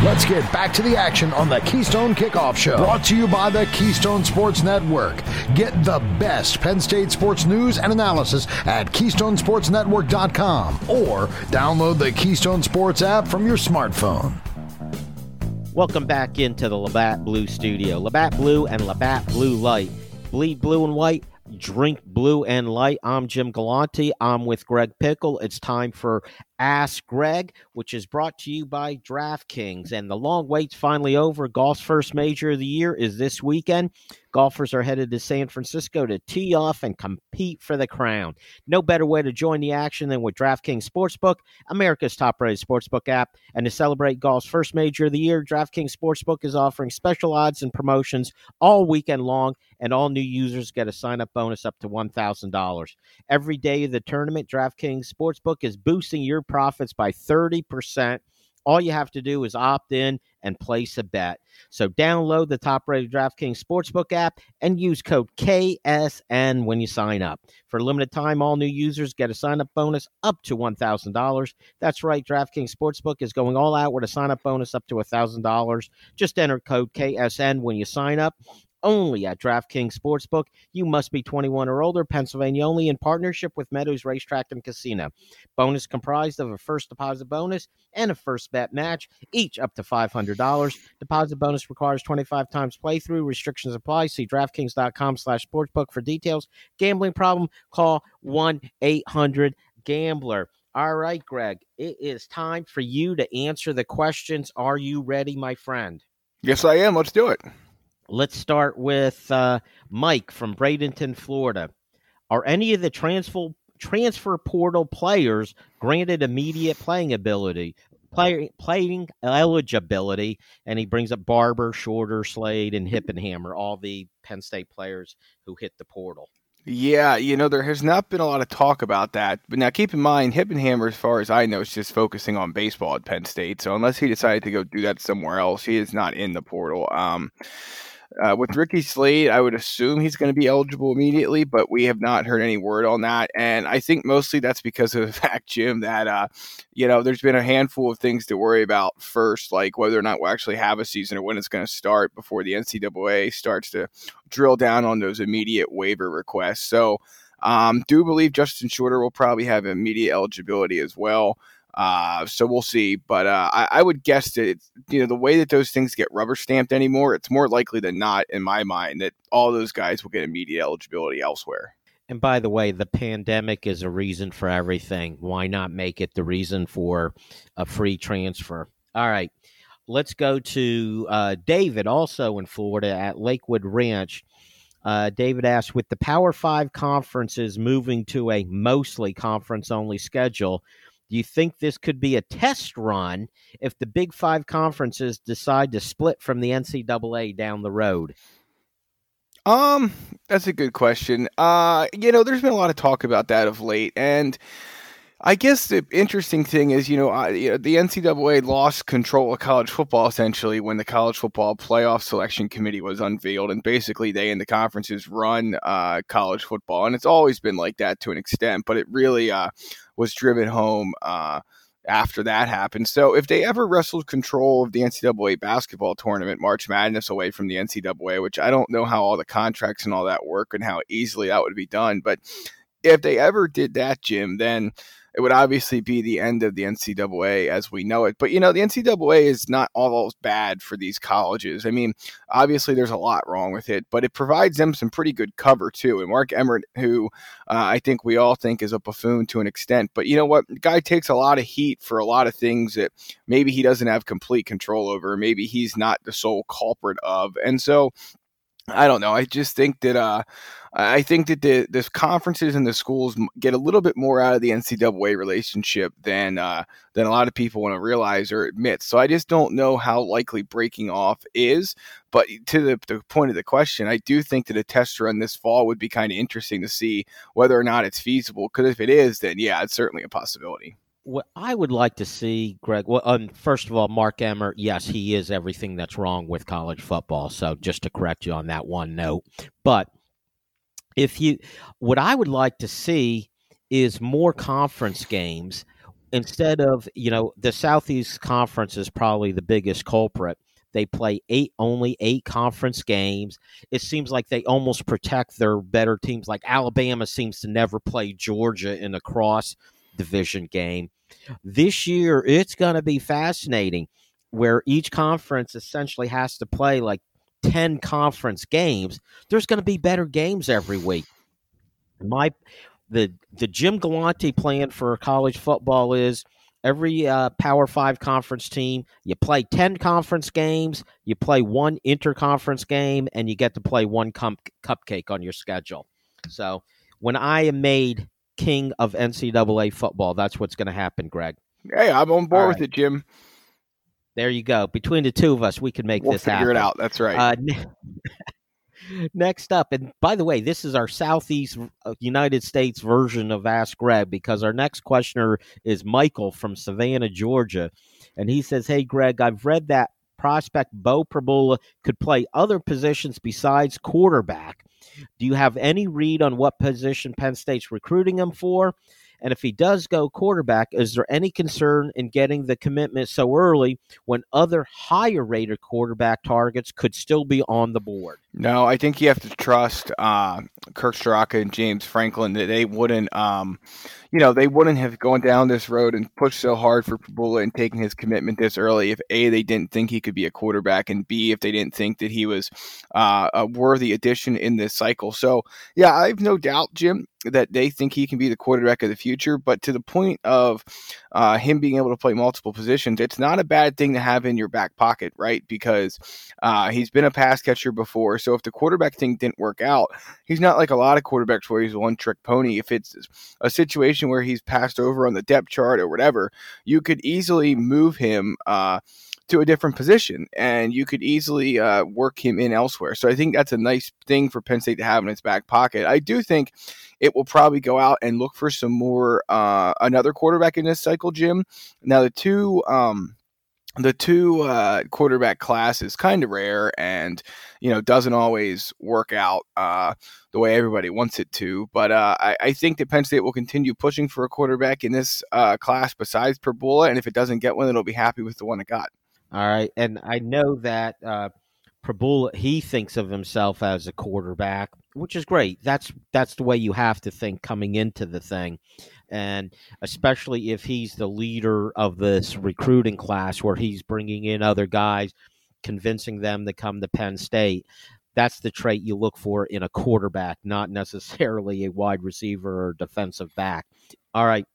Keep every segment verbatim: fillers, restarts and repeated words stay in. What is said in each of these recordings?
Let's get back to the action on the Keystone Kickoff Show. Brought to you by the Keystone Sports Network. Get the best Penn State sports news and analysis at keystone sports network dot com or download the Keystone Sports app from your smartphone. Welcome back into the Labatt Blue Studio. Labatt Blue and Labatt Blue Light. Bleed blue and white. Drink blue and light. I'm Jim Galante. I'm with Greg Pickle. It's time for Ask Greg, which is brought to you by DraftKings. And the long wait's finally over. Golf's first major of the year is this weekend. Golfers are headed to San Francisco to tee off and compete for the crown. No better way to join the action than with DraftKings Sportsbook, America's top-rated sportsbook app. And to celebrate golf's first major of the year, DraftKings Sportsbook is offering special odds and promotions all weekend long, and all new users get a sign-up bonus up to one thousand dollars. Every day of the tournament, DraftKings Sportsbook is boosting your profits by thirty percent. All you have to do is opt in and place a bet. So download the top-rated DraftKings Sportsbook app and use code K S N when you sign up. For a limited time, all new users get a sign-up bonus up to one thousand dollars. That's right, DraftKings Sportsbook is going all out with a sign-up bonus up to one thousand dollars. Just enter code K S N when you sign up. Only at DraftKings Sportsbook. You must be twenty-one or older. Pennsylvania only, in partnership with Meadows Racetrack and Casino. Bonus comprised of a first deposit bonus and a first bet match, each up to five hundred dollars. Deposit bonus requires twenty-five times playthrough. Restrictions apply. See DraftKings.com slash sportsbook for details. Gambling problem? Call one eight hundred gambler. All right, Greg, it is time for you to answer the questions. Are you ready, my friend? Yes, I am. Let's do it. Let's start with uh, Mike from Bradenton, Florida. Are any of the transfer transfer portal players granted immediate playing ability, play, playing eligibility? And he brings up Barber, Shorter, Slade, and Hippenhammer, all the Penn State players who hit the portal. Yeah, you know, there has not been a lot of talk about that. But now keep in mind, Hippenhammer, as far as I know, is just focusing on baseball at Penn State. So unless he decided to go do that somewhere else, he is not in the portal. Um Uh, with Ricky Slade, I would assume he's going to be eligible immediately, but we have not heard any word on that. And I think mostly that's because of the fact, Jim, that, uh, you know, there's been a handful of things to worry about first, like whether or not we'll actually have a season or when it's going to start before the N C double A starts to drill down on those immediate waiver requests. So um, do believe Justin Shorter will probably have immediate eligibility as well. Uh, so we'll see, but uh, I, I would guess that it's, you know, the way that those things get rubber stamped anymore, it's more likely than not, in my mind, that all those guys will get immediate eligibility elsewhere. And by the way, the pandemic is a reason for everything. Why not make it the reason for a free transfer? All right, let's go to uh, David, also in Florida at Lakewood Ranch. Uh, David asks, with the Power Five conferences moving to a mostly conference-only schedule, do you think this could be a test run if the Big Five conferences decide to split from the N C double A down the road? Um, that's a good question. Uh, you know, there's been a lot of talk about that of late, and I guess the interesting thing is, you know, I, you know, the N C double A lost control of college football essentially when the College Football Playoff Selection Committee was unveiled, and basically they and the conferences run uh, college football, and it's always been like that to an extent, but it really uh, was driven home uh, after that happened. So if they ever wrestled control of the N C double A basketball tournament, March Madness, away from the N C double A, which I don't know how all the contracts and all that work and how easily that would be done, but if they ever did that, Jim, then it would obviously be the end of the N C double A as we know it. But, you know, the N C double A is not all bad for these colleges. I mean, obviously there's a lot wrong with it, but it provides them some pretty good cover, too. And Mark Emmert, who uh, I think we all think is a buffoon to an extent, but you know what? The guy takes a lot of heat for a lot of things that maybe he doesn't have complete control over. Maybe he's not the sole culprit of. And so I don't know. I just think that uh, I think that the, the conferences and the schools get a little bit more out of the N C double A relationship than uh, than a lot of people want to realize or admit. So I just don't know how likely breaking off is. But to the, the point of the question, I do think that a test run this fall would be kind of interesting to see whether or not it's feasible. Because if it is, then yeah, it's certainly a possibility. What I would like to see, Greg, well, um, first of all, Mark Emmert, yes, he is everything that's wrong with college football. So just to correct you on that one note. But if you, what I would like to see is more conference games instead of, you know, the Southeast Conference is probably the biggest culprit. They play eight only eight conference games. It seems like they almost protect their better teams. Like Alabama seems to never play Georgia in a cross division game. This year, it's going to be fascinating, where each conference essentially has to play like ten conference games. There's going to be better games every week. My the the Jim Galante plan for college football is every uh, Power Five conference team, you play ten conference games, you play one interconference game, and you get to play one cup, cupcake on your schedule. So when I am made king of N C double A football, that's what's going to happen, Greg. Hey, I'm on board All with right. it, Jim. There you go. Between the two of us, we can make We'll this figure happen. it out. That's right. Uh, Next up, and by the way, this is our Southeast United States version of Ask Greg, because our next questioner is Michael from Savannah, Georgia. And he says, hey, Greg, I've read that prospect Bo Prabula could play other positions besides quarterback. Do you have any read on what position Penn State's recruiting him for? And if he does go quarterback, is there any concern in getting the commitment so early when other higher-rated quarterback targets could still be on the board? No, I think you have to trust uh, Kirk Straka and James Franklin that they wouldn't, um, you know, they wouldn't have gone down this road and pushed so hard for Prabula and taking his commitment this early if A, they didn't think he could be a quarterback, and B, if they didn't think that he was uh, a worthy addition in this cycle. So, yeah, I have no doubt, Jim, that they think he can be the quarterback of the future. But to the point of uh, him being able to play multiple positions, it's not a bad thing to have in your back pocket, right? Because uh, he's been a pass catcher before. So if the quarterback thing didn't work out, he's not like a lot of quarterbacks where he's a one-trick pony. If it's a situation where he's passed over on the depth chart or whatever, you could easily move him uh, to a different position, and you could easily uh, work him in elsewhere. So I think that's a nice thing for Penn State to have in its back pocket. I do think it will probably go out and look for some more, uh, another quarterback in this cycle, Jim. Now, the two, um, the two uh, quarterback class is kind of rare and, you know, doesn't always work out uh, the way everybody wants it to. But uh, I, I think that Penn State will continue pushing for a quarterback in this uh, class besides Prabula, and if it doesn't get one, it'll be happy with the one it got. All right, and I know that uh, Prabula, he thinks of himself as a quarterback, which is great. That's that's the way you have to think coming into the thing, and especially if he's the leader of this recruiting class where he's bringing in other guys, convincing them to come to Penn State. That's the trait you look for in a quarterback, not necessarily a wide receiver or defensive back. All right,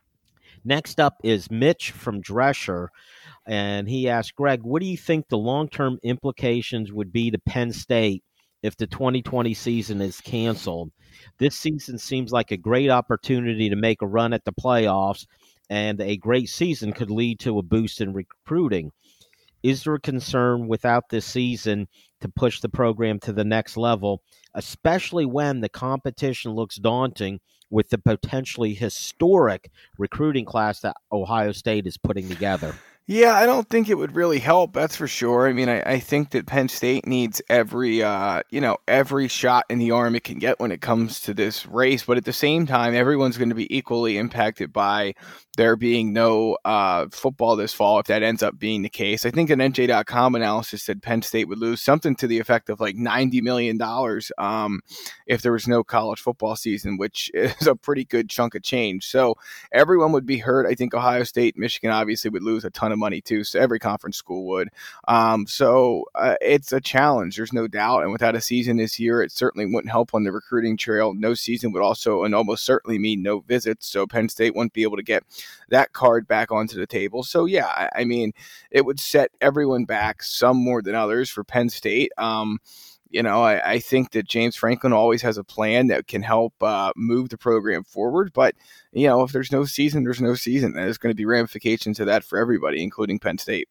next up is Mitch from Drescher. And he asked, Greg, what do you think the long-term implications would be to Penn State if the twenty twenty season is canceled? This season seems like a great opportunity to make a run at the playoffs, and a great season could lead to a boost in recruiting. Is there a concern without this season to push the program to the next level, especially when the competition looks daunting with the potentially historic recruiting class that Ohio State is putting together? Yeah, I don't think it would really help. That's for sure. I mean, I, I think that Penn State needs every, uh, you know, every shot in the arm it can get when it comes to this race. But at the same time, everyone's going to be equally impacted by there being no uh, football this fall, if that ends up being the case. I think an N J dot com analysis said Penn State would lose something to the effect of like ninety million dollars um, if there was no college football season, which is a pretty good chunk of change. So everyone would be hurt. I think Ohio State, Michigan obviously would lose a ton of money too. So every conference school would. Um, so uh, it's a challenge. There's no doubt. And without a season this year, it certainly wouldn't help on the recruiting trail. No season would also and almost certainly mean no visits. So Penn State wouldn't be able to get that card back onto the table. So yeah, I, I mean, it would set everyone back, some more than others for Penn State. Um, You know, I, I think that James Franklin always has a plan that can help uh, move the program forward. But, you know, if there's no season, there's no season. There's going to be ramifications of that for everybody, including Penn State.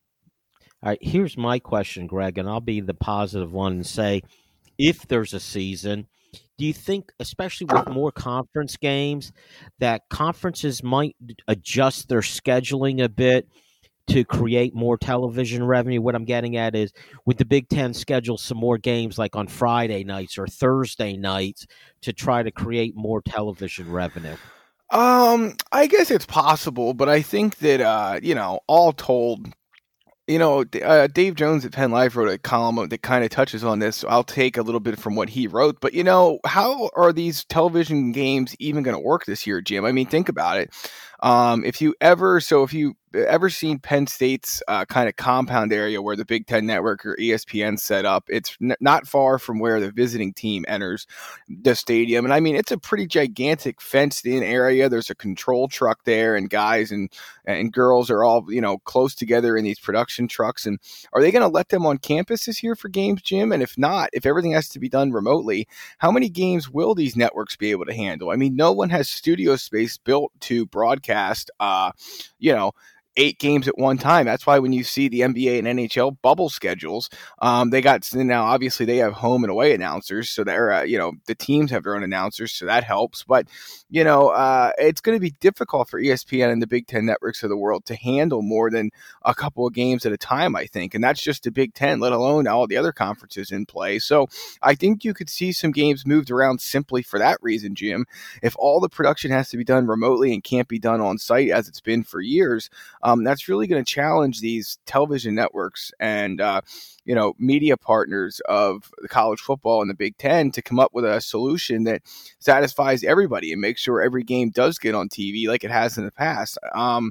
All right, here's my question, Greg, and I'll be the positive one and say, if there's a season, do you think, especially with more conference games, that conferences might adjust their scheduling a bit to create more television revenue? What I'm getting at is, would the Big Ten schedule some more games like on Friday nights or Thursday nights to try to create more television revenue? Um, I guess it's possible, but I think that, uh, you know, all told, you know, uh, Dave Jones at Penn Live wrote a column that kind of touches on this. So I'll take a little bit from what he wrote. But, you know, how are these television games even going to work this year, Jim? I mean, think about it. Um, if you ever, so if you ever seen Penn State's uh, kind of compound area where the Big Ten Network or E S P N set up, it's n- not far from where the visiting team enters the stadium. And I mean, it's a pretty gigantic fenced in area. There's a control truck there, and guys and, and girls are all, you know, close together in these production trucks. And are they going to let them on campus this year for games, Jim? And if not, if everything has to be done remotely, how many games will these networks be able to handle? I mean, no one has studio space built to broadcast, uh, you know, eight games at one time. That's why when you see the N B A and N H L bubble schedules, um, they got now obviously they have home and away announcers, so they're uh, you know the teams have their own announcers, so that helps. But you know uh, it's going to be difficult for E S P N and the Big Ten networks of the world to handle more than a couple of games at a time, I think, and that's just the Big Ten, let alone all the other conferences in play. So I think you could see some games moved around simply for that reason, Jim. If all the production has to be done remotely and can't be done on site as it's been for years, Um, that's really going to challenge these television networks and, uh, you know, media partners of the college football and the Big Ten to come up with a solution that satisfies everybody and makes sure every game does get on T V like it has in the past. Um,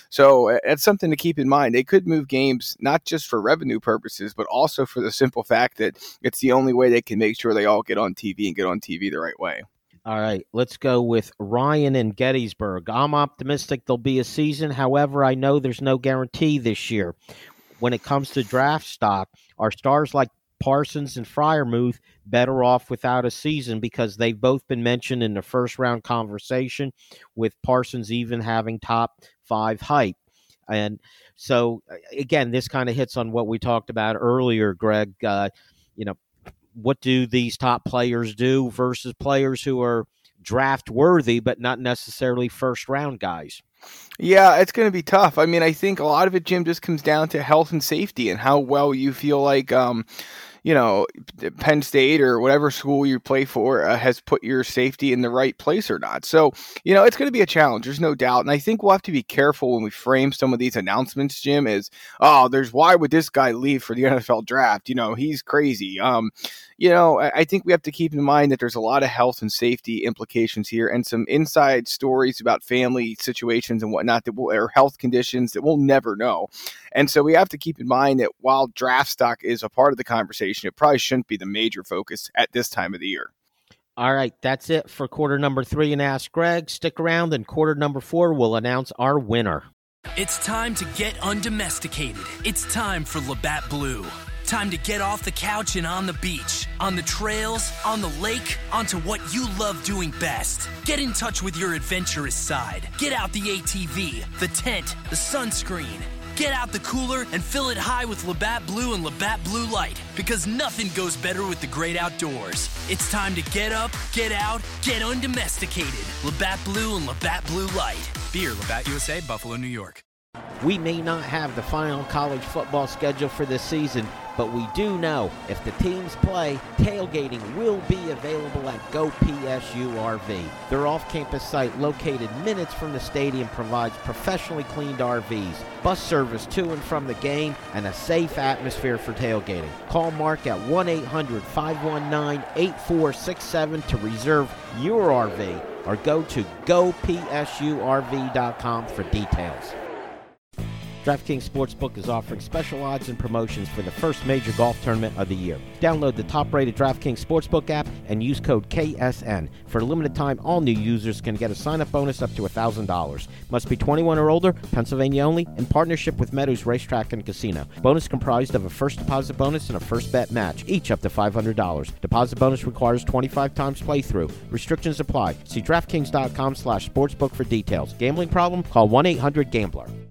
so that's something to keep in mind. They could move games not just for revenue purposes, but also for the simple fact that it's the only way they can make sure they all get on T V and get on T V the right way. All right, let's go with Ryan in Gettysburg. I'm optimistic there'll be a season. However, I know there's no guarantee this year. When it comes to draft stock, are stars like Parsons and Freiermuth better off without a season because they've both been mentioned in the first round conversation, with Parsons even having top five hype? And so, again, this kind of hits on what we talked about earlier, Greg. Uh, you know, what do these top players do versus players who are draft worthy, but not necessarily first round guys? Yeah, it's going to be tough. I mean, I think a lot of it, Jim, just comes down to health and safety and how well you feel like, um, you know, Penn State or whatever school you play for uh, has put your safety in the right place or not. So, you know, it's going to be a challenge. There's no doubt. And I think we'll have to be careful when we frame some of these announcements, Jim, as, oh, there's why would this guy leave for the N F L draft? You know, he's crazy. Um, you know, I think we have to keep in mind that there's a lot of health and safety implications here and some inside stories about family situations and whatnot that will, or health conditions that we'll never know. And so we have to keep in mind that while draft stock is a part of the conversation, it probably shouldn't be the major focus at this time of the year. All right, that's it for quarter number three and Ask Greg. Stick around, and quarter number four will announce our winner. It's time to get undomesticated. It's time for Labatt Blue. Time to get off the couch and on the beach, on the trails, on the lake, onto what you love doing best. Get in touch with your adventurous side. Get out the A T V, the tent, the sunscreen. Get out the cooler and fill it high with Labatt Blue and Labatt Blue Light, because nothing goes better with the great outdoors. It's time to get up, get out, get undomesticated. Labatt Blue and Labatt Blue Light. Beer, Labatt U S A, Buffalo, New York. We may not have the final college football schedule for this season, but we do know if the teams play, tailgating will be available at Go P S U R V. Their off-campus site located minutes from the stadium provides professionally cleaned R Vs, bus service to and from the game, and a safe atmosphere for tailgating. Call Mark at one eight hundred, five one nine, eight four six seven to reserve your R V, or go to go P S U R V dot com for details. DraftKings Sportsbook is offering special odds and promotions for the first major golf tournament of the year. Download the top-rated DraftKings Sportsbook app and use code K S N. For a limited time, all new users can get a sign-up bonus up to one thousand dollars. Must be twenty-one or older, Pennsylvania only, in partnership with Meadows Racetrack and Casino. Bonus comprised of a first deposit bonus and a first bet match, each up to five hundred dollars. Deposit bonus requires twenty-five times playthrough. Restrictions apply. See DraftKings dot com slash sportsbook for details. Gambling problem? Call one eight hundred gambler.